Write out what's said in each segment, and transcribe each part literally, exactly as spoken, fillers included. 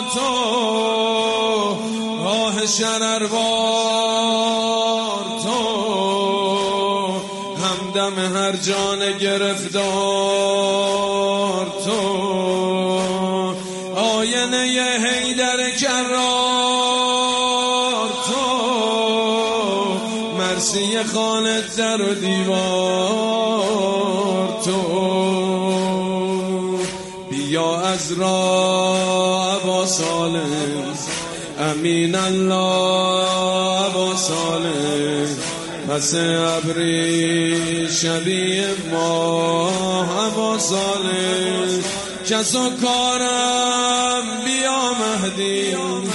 تو، راه شرربار تو، همدم هر جان گرفتار تو، آینه حیدر کرار تو، مرسی خانه در و دیوار تو. بیا از راه ابا سالم، امین الله ابا سالم، پس ابری شبیه ما ابا سالم. کس و کارم بیا مهدی،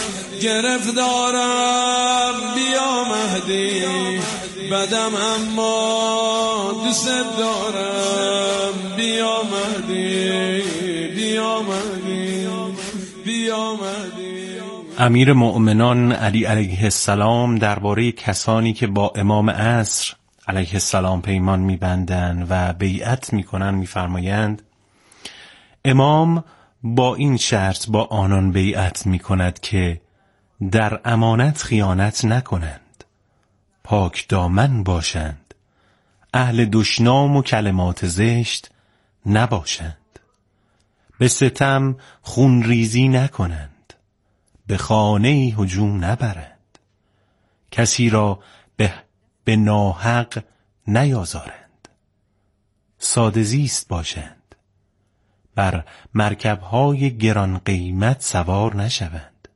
گرفتارم بیا مهدی، بدم اما دوست دارم بیا مهدی، بیا مهدی، بیا مهدی. امیر مؤمنان علی علیه السلام درباره کسانی که با امام عصر علیه السلام پیمان می‌بندند و بیعت می‌کنند می‌فرمایند امام با این شرط با آنان بیعت می‌کند که در امانت خیانت نکنند، پاک دامن باشند، اهل دشنام و کلمات زشت نباشند، به ستم خونریزی نکنند، به خانه هجوم نبرند، کسی را به, به ناحق نیازارند، ساده زیست باشند، بر مرکب‌های گران قیمت سوار نشوند،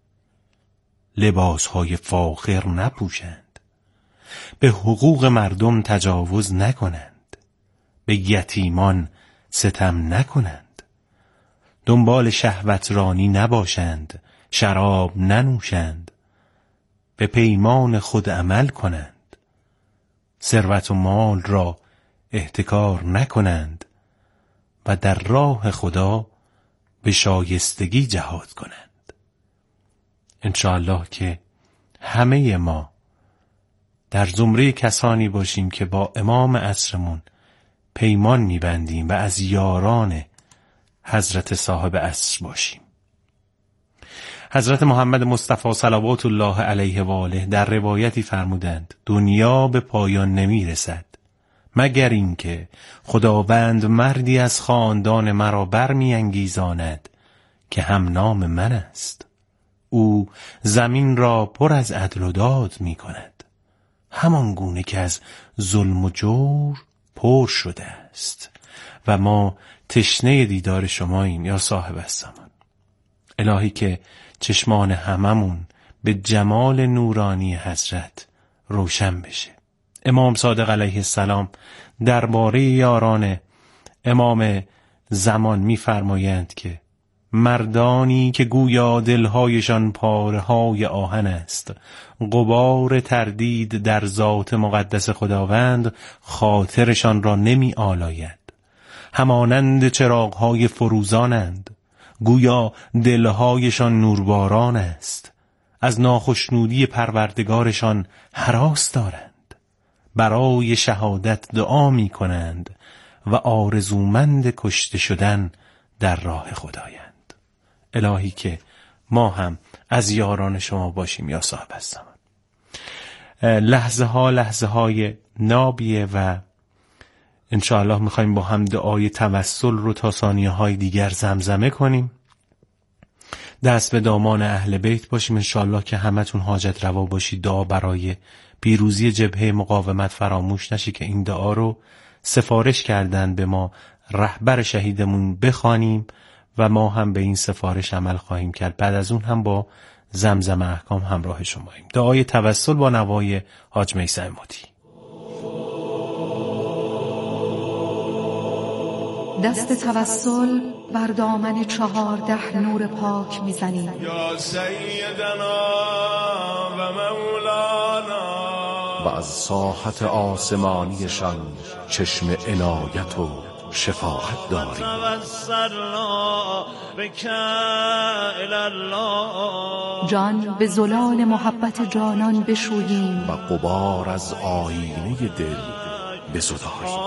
لباس‌های فاخر نپوشند، به حقوق مردم تجاوز نکنند، به یتیمان ستم نکنند، دنبال شهوت رانی نباشند، شراب ننوشند، به پیمان خود عمل کنند، ثروت و مال را احتکار نکنند و در راه خدا به شایستگی جهاد کنند. انشاءالله که همه ما در زمره کسانی باشیم که با امام عصرمون پیمان می‌بندیم و از یاران حضرت صاحب عصر باشیم. حضرت محمد مصطفی صلوات الله علیه و آله در روایتی فرمودند دنیا به پایان نمی رسد مگر اینکه خداوند مردی از خاندان مرا برمی انگیزاند که هم نام من است. او زمین را پر از عدل و داد می کند، همان گونه که از ظلم و جور پر شده است و ما تشنه دیدار شماییم یا صاحب الزمان. الهی که چشمان هممون به جمال نورانی حضرت روشن بشه. امام صادق علیه السلام درباره یاران امام زمان می‌فرمایند که مردانی که گویا دلهایشان پاره‌های آهن است، غبار تردید در ذات مقدس خداوند خاطرشان را نمی آلاید، همانند چراغ‌های فروزانند، گویا دلهایشان نورباران است، از ناخشنودی پروردگارشان هراس دارند، برای شهادت دعا می کنند و آرزومند کشته شدن در راه خدایند. الهی که ما هم از یاران شما باشیم یا صاحب الزمان. لحظه ها لحظه های نابیه و انشاءالله میخوایم با هم دعای توسل رو تا ثانیه های دیگر زمزمه کنیم، دست به دامان اهل بیت باشیم. انشاءالله که همتون حاجت روا باشید. دعا برای پیروزی جبهه مقاومت فراموش نشه که این دعا رو سفارش کردن به ما رهبر شهیدمون بخوانیم و ما هم به این سفارش عمل خواهیم کرد. بعد از اون هم با زمزم احکام همراه شماییم. دعای توسل با نوای حاج میثم مدی. دست توسل بر دامن چهارده نور پاک میزنیم. یا سیدنا و مولانا. و از ساحت آسمانیشان چشم عنایت و شفاعت داریم. جان به زلال محبت جانان بشوییم و غبار از آینه دل بزداییم.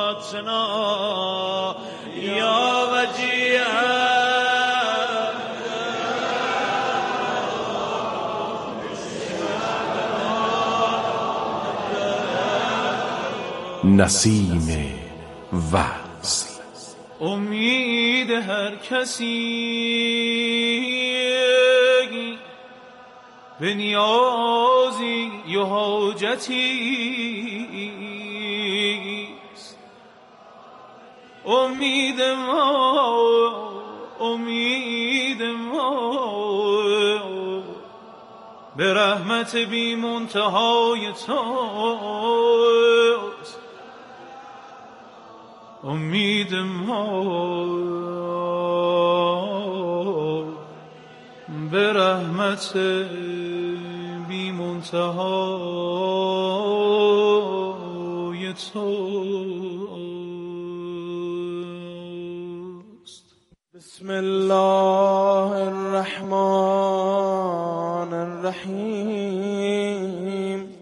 یا وجیه نسیم وصل. امید هر کسی به نیازی و حاجتیست. امید ما امید ما به رحمت بی منتهای توست. امید ما به رحمت بی منتهای توست. بسم الله الرحمن الرحیم.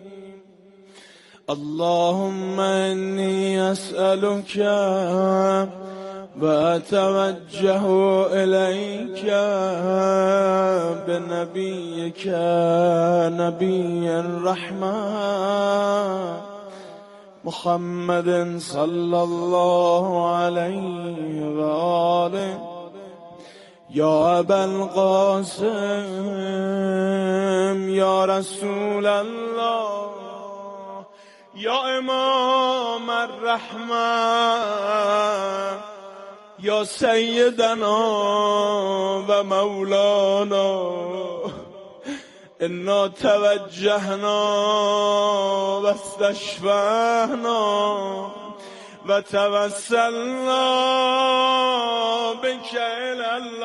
اللهم انی اسألك و اتوجه الیک بنبیک نبی الرحمة محمد صلی الله علیه و آله. یا ابا القاسم یا رسول الله یا امام الرحمة یا سیدنا و مولانا. انا توجهنا و استشفعنا و توسلنا بك الی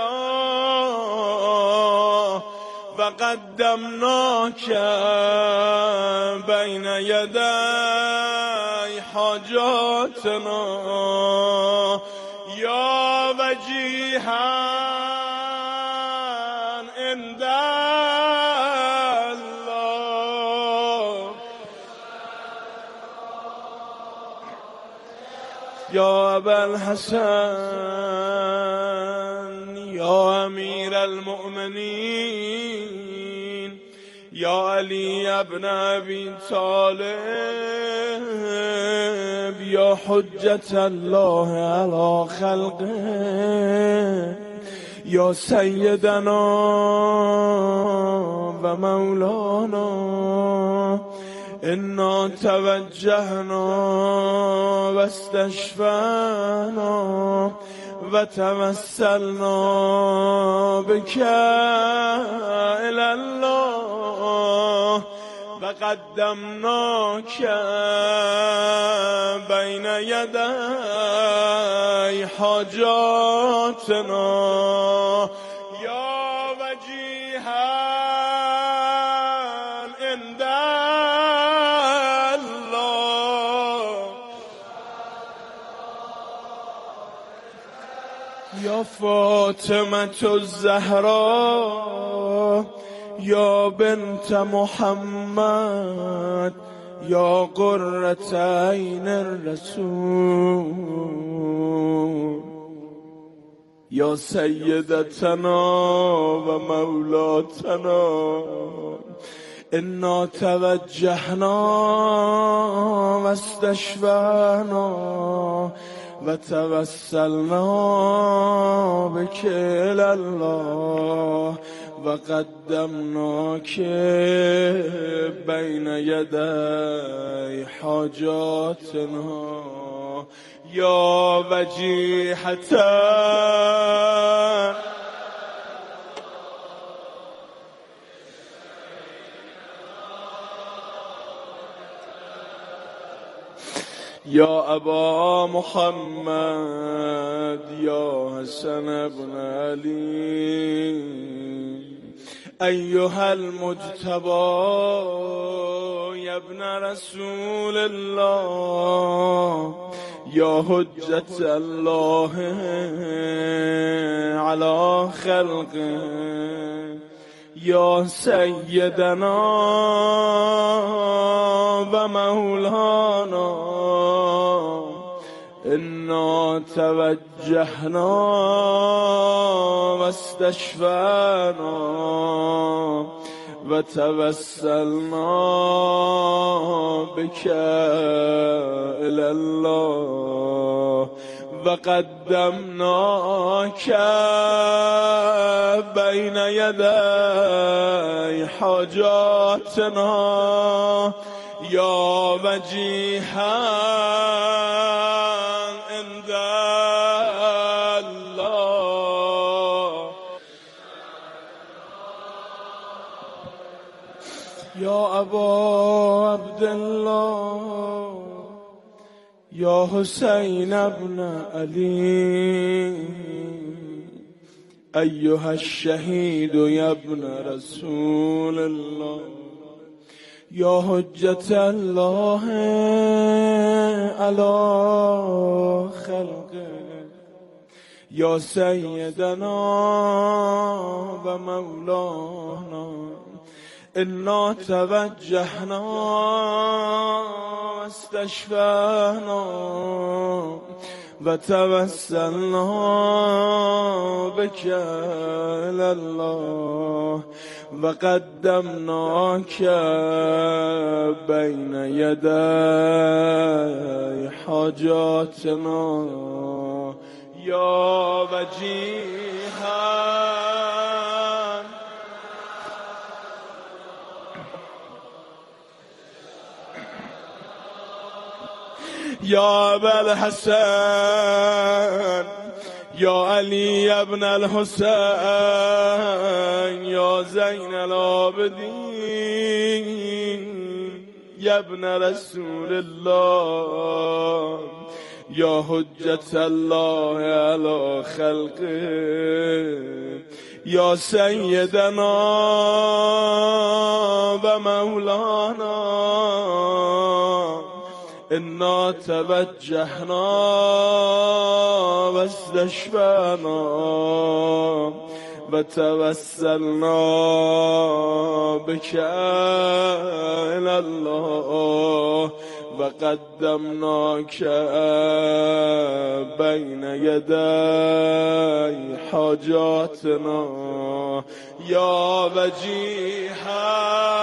الله و قدمناک بین یدی حاجاتنا یا وجیها عند الله. یا ابا الحسن یا امیر المؤمنین یا علی ابن ابی طالب یا حجت الله علی خلقه یا سیدنا و مولانا. انا توجهنا و استشفعنا و توسلنا بك الی الله و قدمناک بین یدی حاجاتنا یا وجیها عند الله. یا فاطمة الزهرا یا بنت محمد یا قرة عین الرسول یا سیدتنا و مولاتنا. انا توجهنا و استشفعنا و توسلنا بك الی الله و قدمناک بین یدی حاجاتنا یا وجیحة یا ابا محمد یا حسن بن علی ایها المجتبی یا ابن رسول الله یا حجت الله علی خلقه یا سیدنا و مولانا. انا توجهنا و استشفعنا و توسلنا بك الی الله و قدمناک بین یدی حاجاتنا یا وجیها عند الله یا ابا عبدالله یا حسین ابن علی ایها الشهید یا ابن رسول الله یا حجت الله علی خلقه یا سیدنا و مولانا انا توجهنا واستشفعنا و توسلنا بك الی الله و قدمناک بین یدی حاجاتنا یا وجیها یا ابا الحسن یا علی ابن الحسین یا زین العابدین یا ابن رسول الله یا حجت الله علی خلقه یا سیدنا و مولانا انا توجهنا واستشفعنا و توسلنا بك الی الله و قدمناک بین یدی حاجاتنا یا وجیها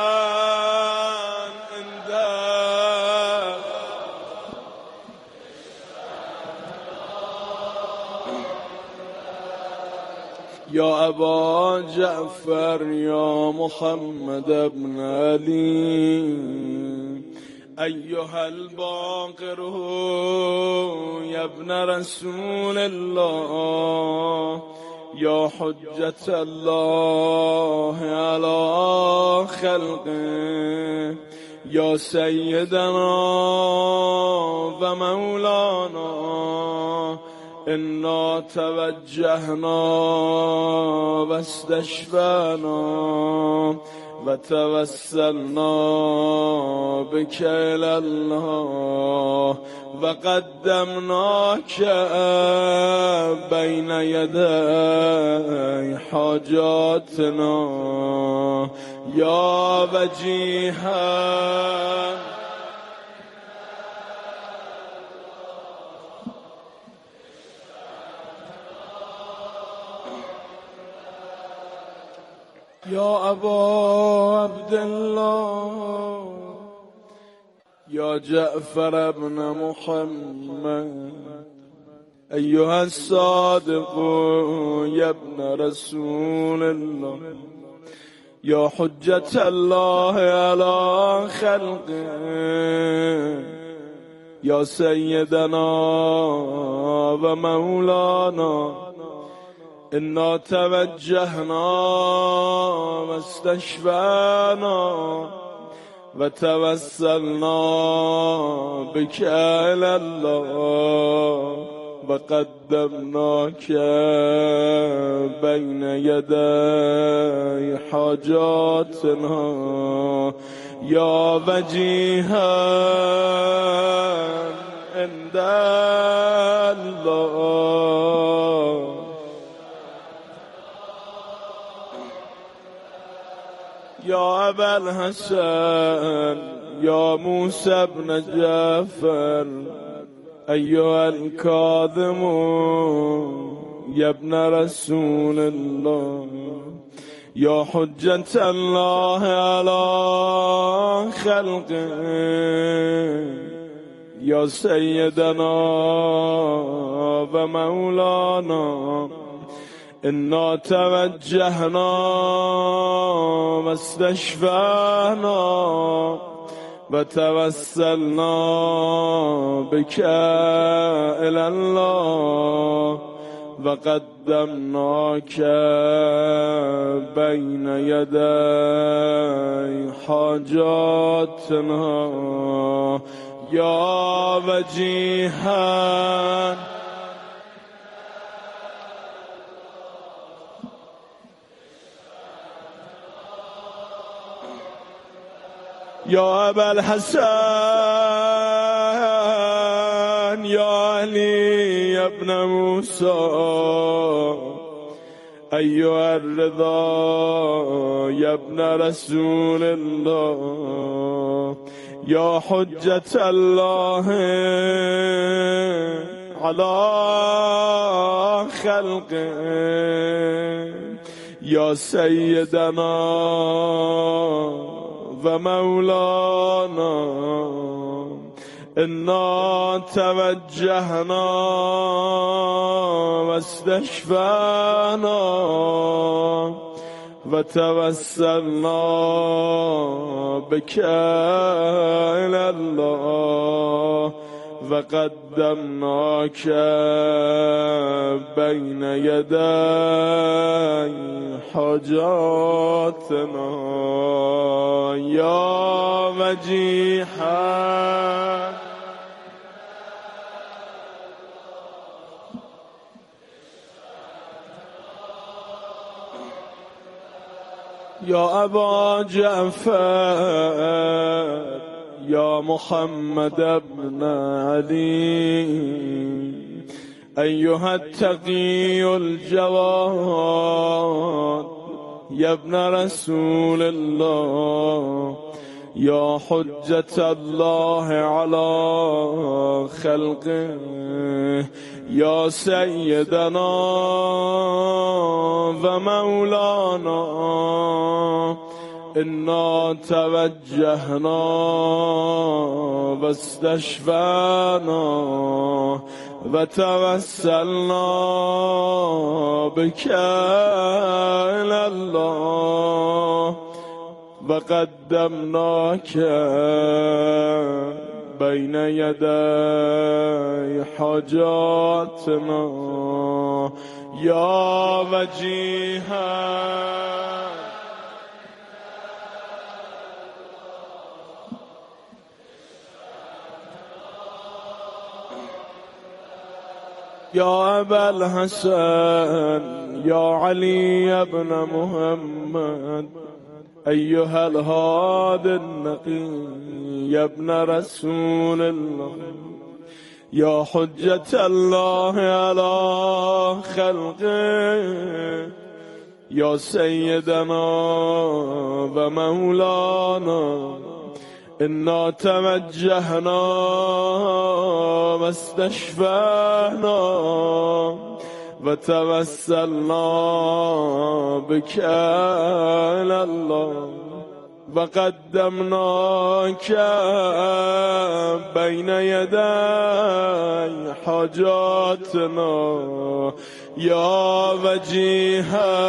عند یا ابا جعفر یا محمد ابن علی ایها الباقر یا ابن رسول الله یا حجت الله علی خلقه یا سیدنا و مولانا انا توجهنا واستشفعنا و توسلنا بك الی الله و قدمناک بین یدی حاجاتنا یا وجیها یا ابا عبدالله یا جعفر ابن محمد ایها الصادق یا ابن رسول الله یا حجت الله علی خلقه یا سیدنا و مولانا انا توجهنا واستشفعنا و توسلنا بك الی الله و قدمناک بین یدی حاجاتنا یا وجیها عند الله یا ابا الحسن یا موسی بن جعفر ایها الکاظم یا ابن رسول الله يا حجة الله على خلقه يا سيدنا ومولانا إنا توجهنا واستشفعنا وتوسلنا بك إلى الله وقدمناك بين يدي حاجاتنا يا وجيها يا أبا الحسن يا علي يا ابن موسى أيها الرضا يا ابن رسول الله يا حجة الله على خلقه يا سيدنا ومولانا إنا توجهنا واستشفعنا وتوسلنا بك إلى الله وقدمناك بين يدي حاجاتنا يا وجيها يا أبا جعفر يا محمد بن علي أيها التقي الجواد يا ابن رسول الله يا حجة الله على خلقه يا سيدنا ومولانا إنا توجهنا واستشفعنا وتوسلنا بك إلى الله وقدمناك بين يدي حاجاتنا يا وجيها يا أبا الحسن يا علي بن محمد أيها الهادي النقي يا ابن رسول الله يا حجة الله على خلقه يا سيدنا ومولانا إنا توجهنا واستشفعنا وتوسلنا بك إلى الله وقدمناك بين يدي حاجاتنا يا وجيها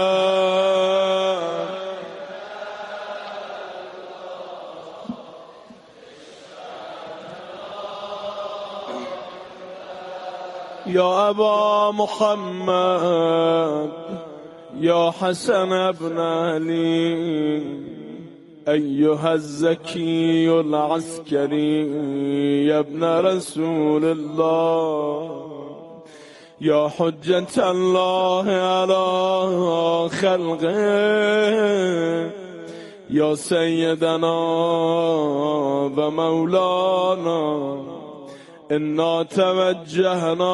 يا أبا محمد يا حسن بن علي أيها الزكي العسكري يا ابن رسول الله يا حجة الله على خلقه يا سيدنا ومولانا إنا توجهنا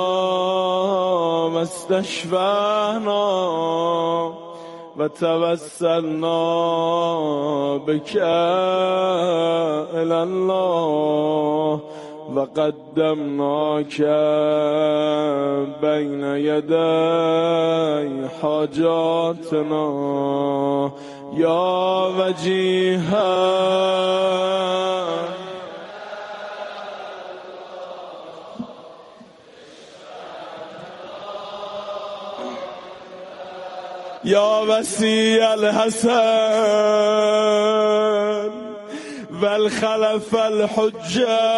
واستشفعنا وتوسلنا بك إلى الله و قدمناک بین یدی حاجاتنا یا وجیها یا وسیع الحسن والخلف الحجة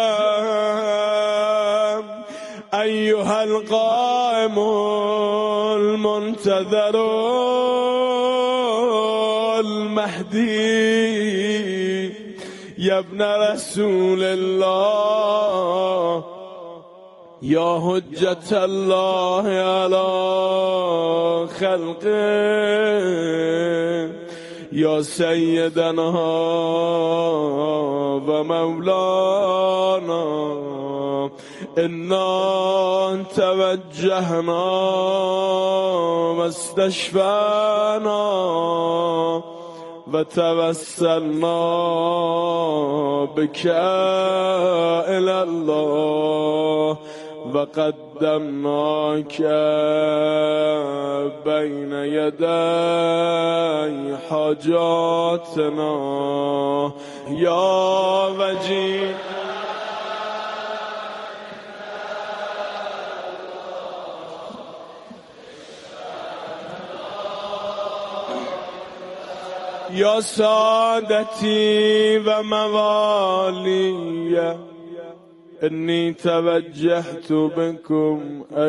أيها القائم المنتظر المهدي يا ابن رسول الله يا حجة الله على خلقه يا سيدنا ومولانا إنا توجهنا واستشفعنا وتوسلنا بك إلى الله وقدمناك بين يدي حاجاتنا يا وجيه يا سادتي وموالي إني توجهت بكم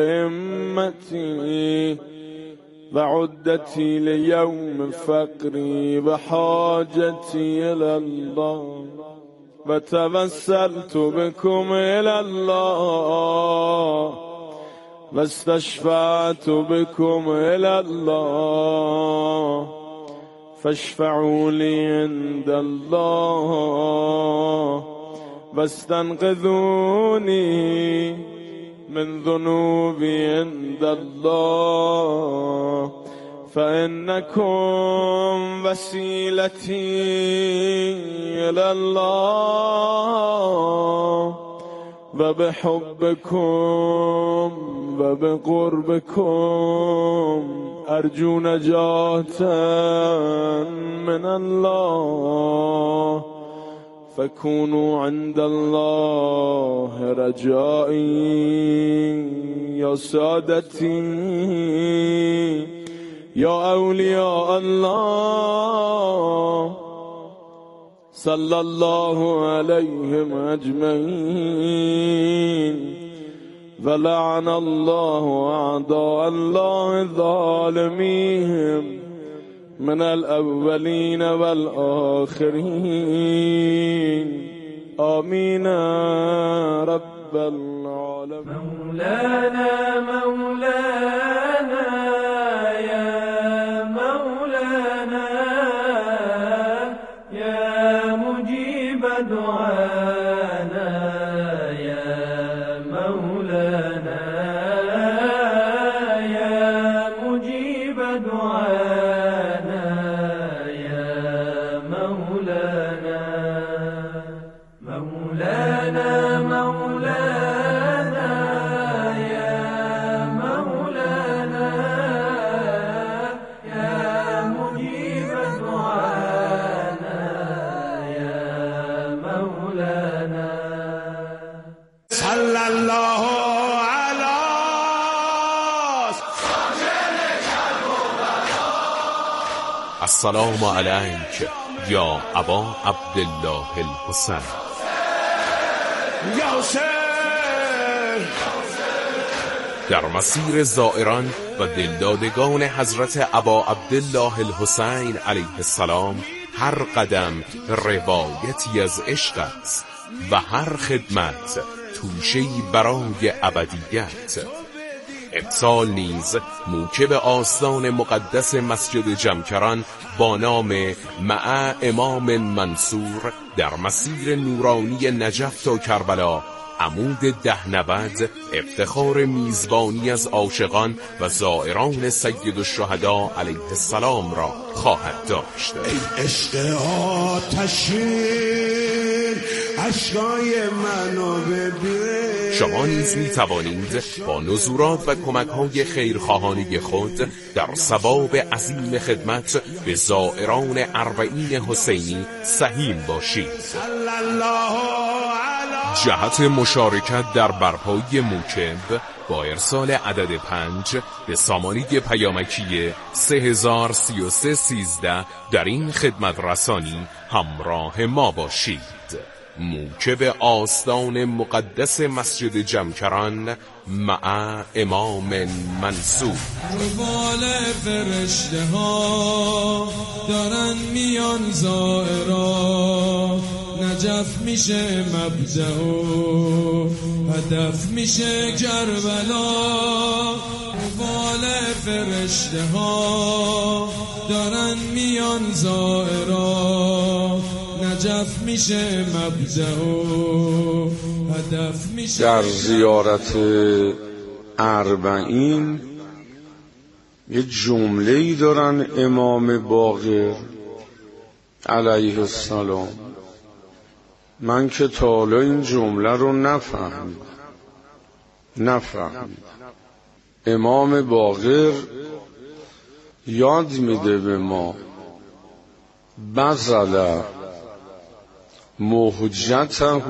أئمتي وعدتي ليوم فقري وحاجتي إلى الله وتوسلت بكم إلى الله واستشفعت بكم إلى الله فاشفعوا لي عند الله واستنقذوني من ذنوبي عند الله فإنكم وسيلتي إلى الله وبحبكم وبقربكم أرجو نجاة من الله فكونوا عند الله رجائي يا سادتي يا أولياء الله صلى الله عليهم أجمعين ولعن الله أعداء الله الظالمين من الأولين والآخرين آمين رب العالمين مولانا مولانا يا مولانا يا مجيب دعانا يا مولانا يا مجيب دعانا مولانا مولانا يا مولانا يا مجيب دعانا يا مولانا صلى الله على السلام عليك يا أبا عبد الله الحسين یا حسین. در مسیر زائران و دلدادگان حضرت ابا عبدالله الحسین علیه السلام هر قدم روایتی از عشق است و هر خدمت توشه‌ای برای ابدیت. امسال نیز موکب آستان مقدس مسجد جمکران با نام مع امام منصور در مسیر نورانی نجف تا کربلا عمود ده نود افتخار میزبانی از عاشقان و زائران سید الشهدا علیه السلام را خواهد داشت. ای عشق آتشین عشقای منو ببین. شما نیز می توانید با نظورات و کمک‌های خیرخواهانه خود در ثواب عظیم خدمت به زائران اربعین حسینی سهیم باشید. جهت مشارکت در برپایی موکب با ارسال عدد پنج به سامانه پیامکی سه هزار سی و سه سیزده در این خدمت رسانی همراه ما باشید. موکب آستان مقدس مسجد جمکران مع امام منصور. روال فرشته ها دارن میان زائرا، نجف میشه مبدأ و هدف میشه کربلا. روال فرشته ها دارن میان زائرا، نجف میشه مبدأ و هدف میشه. در زیارت اربعین یه جمله‌ای دارن امام باقر علیه السلام، من که تا حالا این جمله رو نفهمیدم نفهمیدم امام باقر یاد میده به ما بذل محجته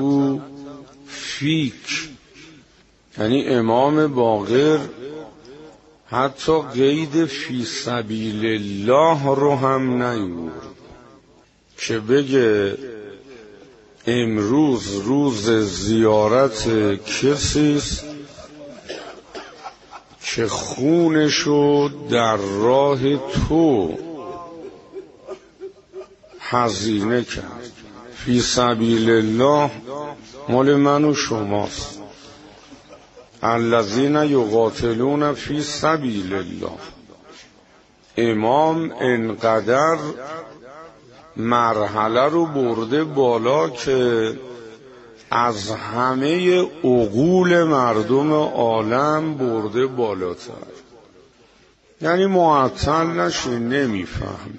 فیک، یعنی امام باقر حتی قید فی سبیل الله رو هم نیورد که بگه امروز روز زیارت کسیست که خونشو در راه تو هزینه کرد. فی سبیل الله مال من و شماست. الذین یقاتلون فی سبیل الله. امام انقدر مرحله رو برده بالا که از همه عقول مردم عالم برده بالاتر، یعنی معطل نشین نمیفهمی.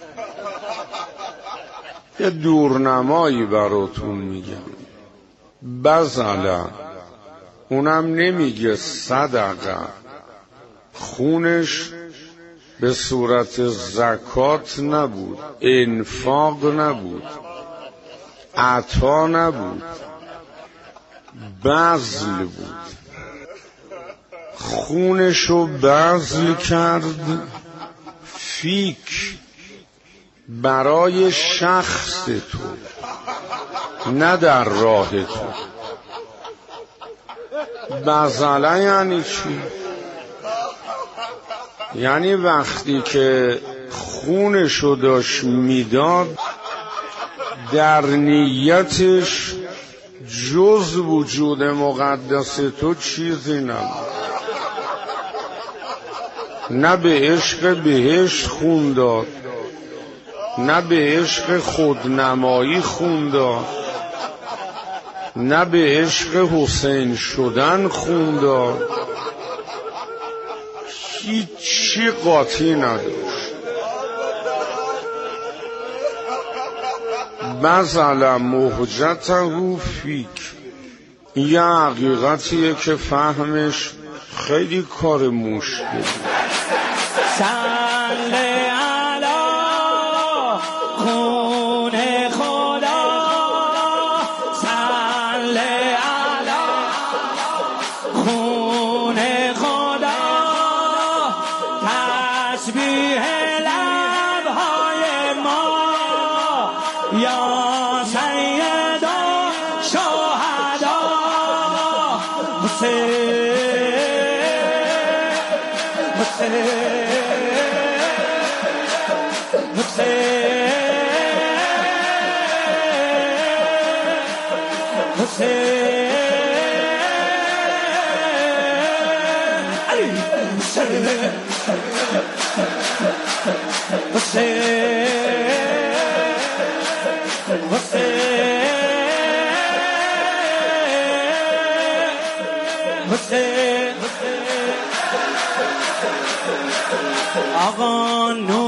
یه دورنمایی براتون میگم، بذل اونم نمیگه صدقه، خونش به صورت زکات نبود، انفاق نبود، عطا نبود، بذل بود. خونشو بذل کرد فیک، برای شخص تو، نه در راه تو. بذله یعنی چی؟ یعنی وقتی که خونشو داشت میداد در نیتش جز وجود مقدس تو چیزی نبود. نه به عشق بهشت خون داد، نه به عشق خودنمایی خون داد، نه به عشق حسین شدن خون داد، هیچی قاطی نداشت. بذل محجته فیک. یه حقیقتیه که فهمش خیلی کار مشکل. آقا نور